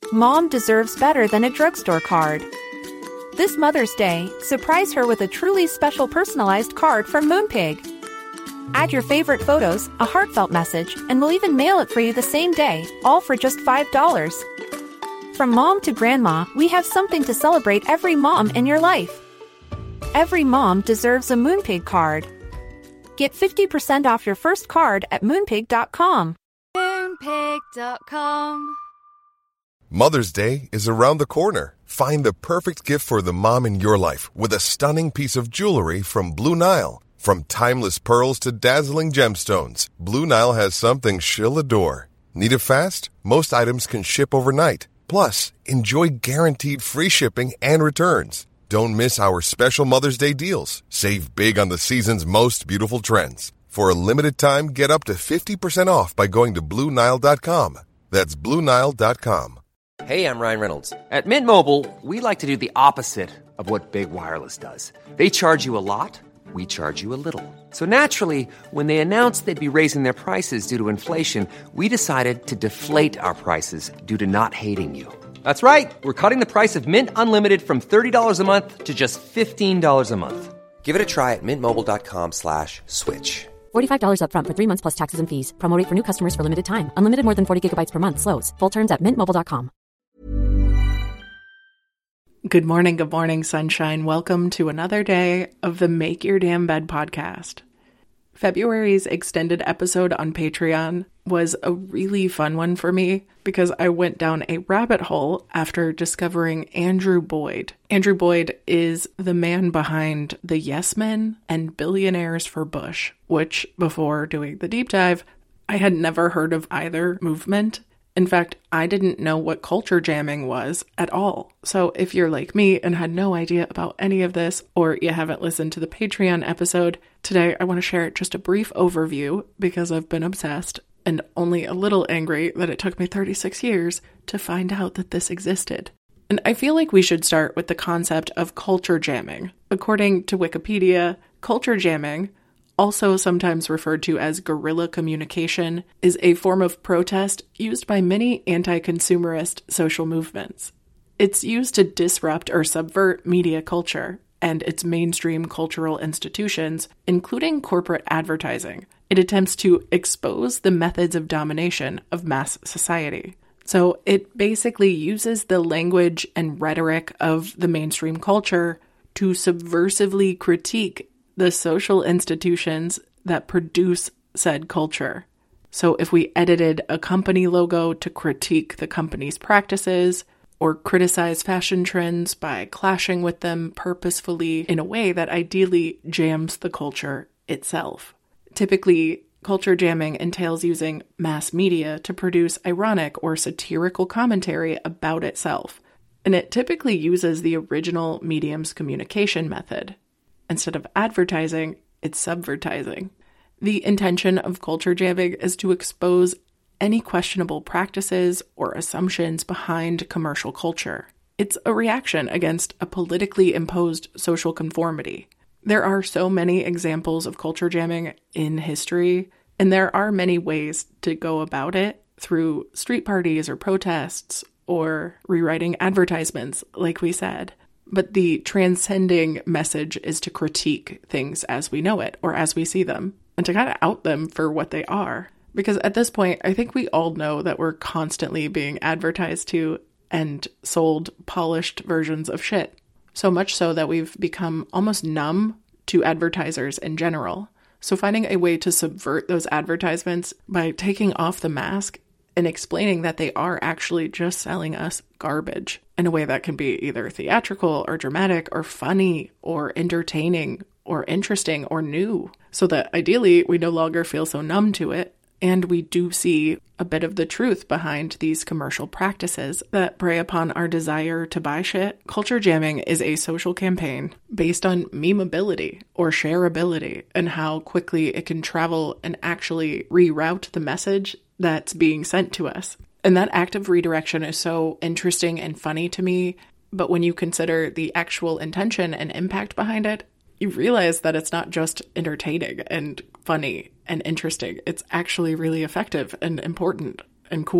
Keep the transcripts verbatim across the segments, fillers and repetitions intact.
Mom deserves better than a drugstore card. This Mother's Day, surprise her with a truly special personalized card from Moonpig. Add your favorite photos, a heartfelt message, and we'll even mail it for you the same day, all for just five dollars. From mom to grandma, we have something to celebrate every mom in your life. Every mom deserves a Moonpig card. Get fifty percent off your first card at moonpig dot com. moonpig dot com. Mother's Day is around the corner. Find the perfect gift for the mom in your life with a stunning piece of jewelry from Blue Nile. From timeless pearls to dazzling gemstones, Blue Nile has something she'll adore. Need it fast? Most items can ship overnight. Plus, enjoy guaranteed free shipping and returns. Don't miss our special Mother's Day deals. Save big on the season's most beautiful trends. For a limited time, get up to fifty percent off by going to blue nile dot com. That's blue nile dot com. Hey, I'm Ryan Reynolds. At Mint Mobile, we like to do the opposite of what Big Wireless does. They charge you a lot, we charge you a little. So naturally, when they announced they'd be raising their prices due to inflation, we decided to deflate our prices due to not hating you. That's right. We're cutting the price of Mint Unlimited from thirty dollars a month to just fifteen dollars a month. Give it a try at mintmobile.com slash switch. forty-five dollars up front for three months plus taxes and fees. Promo rate for new customers for limited time. Unlimited more than forty gigabytes per month slows. Full terms at mint mobile dot com. Good morning, good morning, sunshine. Welcome to another day of the Make Your Damn Bed podcast. February's extended episode on Patreon was a really fun one for me because I went down a rabbit hole after discovering Andrew Boyd. Andrew Boyd is the man behind the Yes Men and Billionaires for Bush, which before doing the deep dive, I had never heard of either movement. In fact, I didn't know what culture jamming was at all. So if you're like me and had no idea about any of this, or you haven't listened to the Patreon episode, today I want to share just a brief overview because I've been obsessed and only a little angry that it took me thirty-six years to find out that this existed. And I feel like we should start with the concept of culture jamming. According to Wikipedia, culture jamming, also sometimes referred to as guerrilla communication, is a form of protest used by many anti-consumerist social movements. It's used to disrupt or subvert media culture and its mainstream cultural institutions, including corporate advertising. It attempts to expose the methods of domination of mass society. So it basically uses the language and rhetoric of the mainstream culture to subversively critique the social institutions that produce said culture. So if we edited a company logo to critique the company's practices, or criticize fashion trends by clashing with them purposefully in a way that ideally jams the culture itself. Typically, culture jamming entails using mass media to produce ironic or satirical commentary about itself, and it typically uses the original medium's communication method. Instead of advertising, it's subvertising. The intention of culture jamming is to expose any questionable practices or assumptions behind commercial culture. It's a reaction against a politically imposed social conformity. There are so many examples of culture jamming in history, and there are many ways to go about it through street parties or protests or rewriting advertisements, like we said. But the transcending message is to critique things as we know it or as we see them and to kind of out them for what they are. Because at this point, I think we all know that we're constantly being advertised to and sold polished versions of shit. So much so that we've become almost numb to advertisers in general. So finding a way to subvert those advertisements by taking off the mask and explaining that they are actually just selling us garbage in a way that can be either theatrical or dramatic or funny or entertaining or interesting or new, so that ideally we no longer feel so numb to it and we do see a bit of the truth behind these commercial practices that prey upon our desire to buy shit. Culture jamming is a social campaign based on memeability or shareability and how quickly it can travel and actually reroute the message that's being sent to us. And that act of redirection is so interesting and funny to me, but when you consider the actual intention and impact behind it, you realize that it's not just entertaining and funny and interesting. It's actually really effective and important and cool.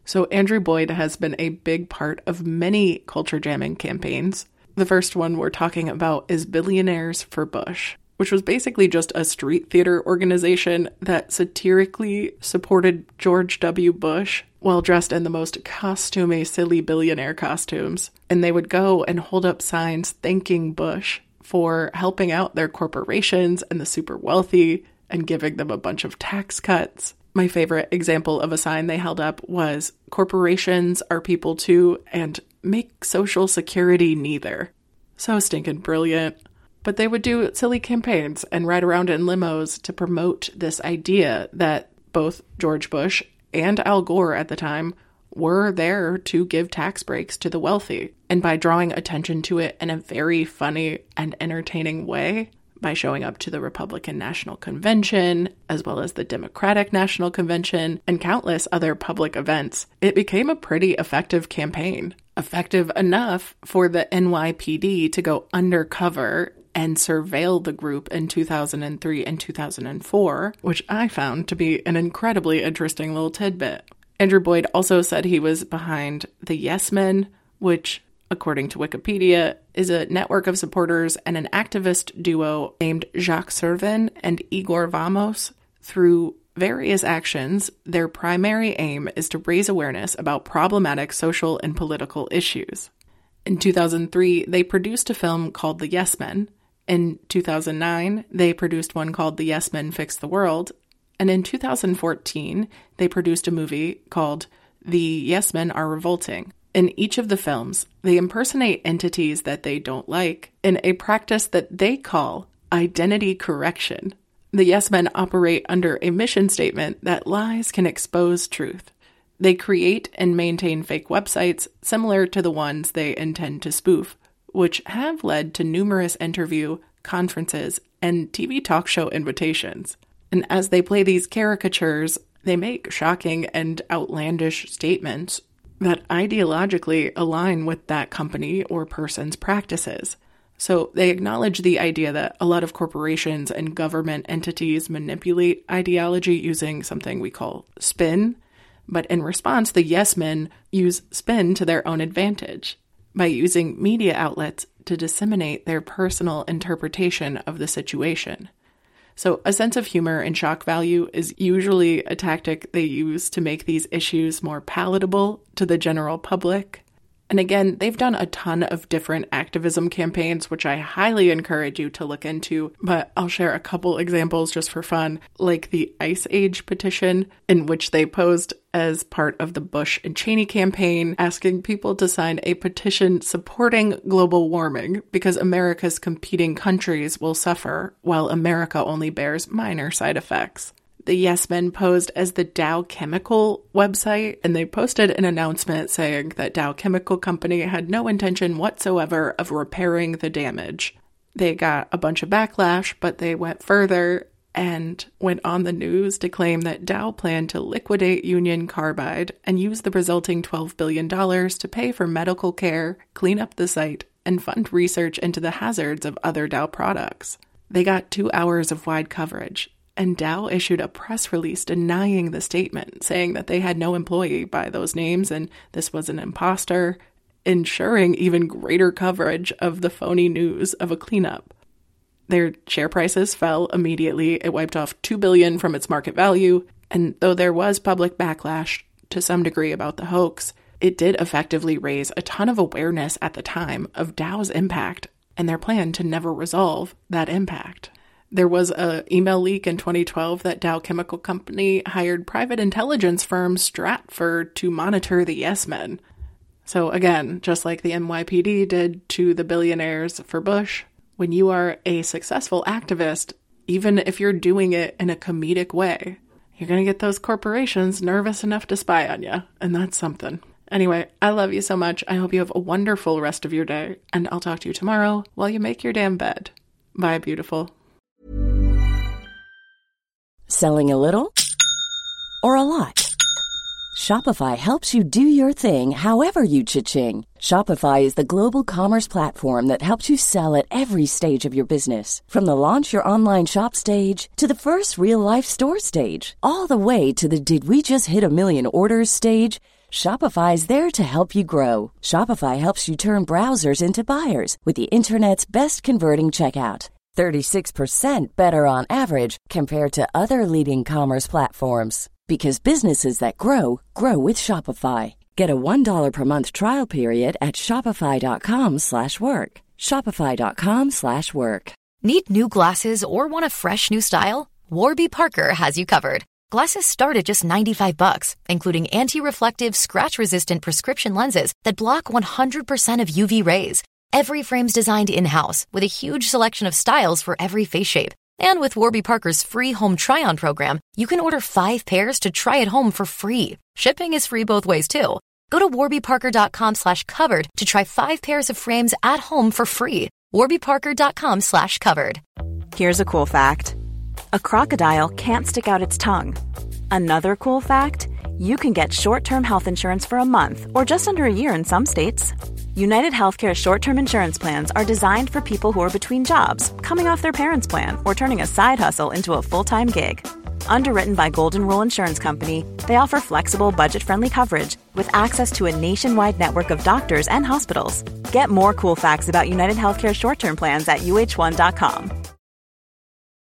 So Andrew Boyd has been a big part of many culture jamming campaigns. The first one we're talking about is Billionaires for Bush, which was basically just a street theater organization that satirically supported George W. Bush while dressed in the most costumey, silly billionaire costumes. And they would go and hold up signs thanking Bush for helping out their corporations and the super wealthy and giving them a bunch of tax cuts. My favorite example of a sign they held up was, "Corporations are people too, and make Social Security neither." So stinking brilliant. But they would do silly campaigns and ride around in limos to promote this idea that both George Bush and Al Gore at the time were there to give tax breaks to the wealthy. And by drawing attention to it in a very funny and entertaining way, by showing up to the Republican National Convention, as well as the Democratic National Convention, and countless other public events, it became a pretty effective campaign. Effective enough for the N Y P D to go undercover and surveil the group in two thousand three and two thousand four, which I found to be an incredibly interesting little tidbit. Andrew Boyd also said he was behind the Yes Men, which, according to Wikipedia, is a network of supporters and an activist duo named Jacques Servin and Igor Vamos. Through various actions, their primary aim is to raise awareness about problematic social and political issues. In two thousand three, they produced a film called The Yes Men. In two thousand nine, they produced one called The Yes Men Fix the World. And in two thousand fourteen, they produced a movie called The Yes Men Are Revolting. In each of the films, they impersonate entities that they don't like in a practice that they call identity correction. The Yes Men operate under a mission statement that lies can expose truth. They create and maintain fake websites similar to the ones they intend to spoof, which have led to numerous interview, conferences, and T V talk show invitations. And as they play these caricatures, they make shocking and outlandish statements that ideologically align with that company or person's practices. So they acknowledge the idea that a lot of corporations and government entities manipulate ideology using something we call spin. But in response, the Yes Men use spin to their own advantage by using media outlets to disseminate their personal interpretation of the situation. So a sense of humor and shock value is usually a tactic they use to make these issues more palatable to the general public. And again, they've done a ton of different activism campaigns, which I highly encourage you to look into, but I'll share a couple examples just for fun, like the Ice Age petition, in which they posed as part of the Bush and Cheney campaign, asking people to sign a petition supporting global warming because America's competing countries will suffer while America only bears minor side effects. The Yes Men posed as the Dow Chemical website, and they posted an announcement saying that Dow Chemical Company had no intention whatsoever of repairing the damage. They got a bunch of backlash, but they went further and went on the news to claim that Dow planned to liquidate Union Carbide and use the resulting twelve billion dollars to pay for medical care, clean up the site, and fund research into the hazards of other Dow products. They got two hours of wide coverage, and Dow issued a press release denying the statement, saying that they had no employee by those names and this was an imposter, ensuring even greater coverage of the phony news of a cleanup. Their share prices fell immediately. It wiped off two billion dollars from its market value, and though there was public backlash to some degree about the hoax, it did effectively raise a ton of awareness at the time of Dow's impact and their plan to never resolve that impact. There was an email leak in twenty twelve that Dow Chemical Company hired private intelligence firm Stratford to monitor the Yes Men. So again, just like the N Y P D did to the billionaires for Bush, when you are a successful activist, even if you're doing it in a comedic way, you're going to get those corporations nervous enough to spy on you, and that's something. Anyway, I love you so much. I hope you have a wonderful rest of your day, and I'll talk to you tomorrow while you make your damn bed. Bye, beautiful. Selling a little or a lot? Shopify helps you do your thing however you cha-ching. Shopify is the global commerce platform that helps you sell at every stage of your business. From the launch your online shop stage to the first real life store stage, all the way to the did we just hit a million orders stage. Shopify's there to help you grow. Shopify helps you turn browsers into buyers with the internet's best converting checkout. thirty-six percent better on average compared to other leading commerce platforms. Because businesses that grow, grow with Shopify. Get a one dollar per month trial period at shopify.com slash work. Shopify.com slash work. Need new glasses or want a fresh new style? Warby Parker has you covered. Glasses start at just ninety-five bucks, including anti-reflective, scratch-resistant prescription lenses that block one hundred percent of U V rays. Every frame's designed in-house with a huge selection of styles for every face shape. And with Warby Parker's free home try-on program, you can order five pairs to try at home for free. Shipping is free both ways, too. Go to warbyparker.com slash covered to try five pairs of frames at home for free. warbyparker.com slash covered. Here's a cool fact. A crocodile can't stick out its tongue. Another cool fact, you can get short-term health insurance for a month or just under a year in some states. United Healthcare short-term insurance plans are designed for people who are between jobs, coming off their parents' plan, or turning a side hustle into a full-time gig. Underwritten by Golden Rule Insurance Company, they offer flexible, budget-friendly coverage with access to a nationwide network of doctors and hospitals. Get more cool facts about United Healthcare short-term plans at U H one dot com.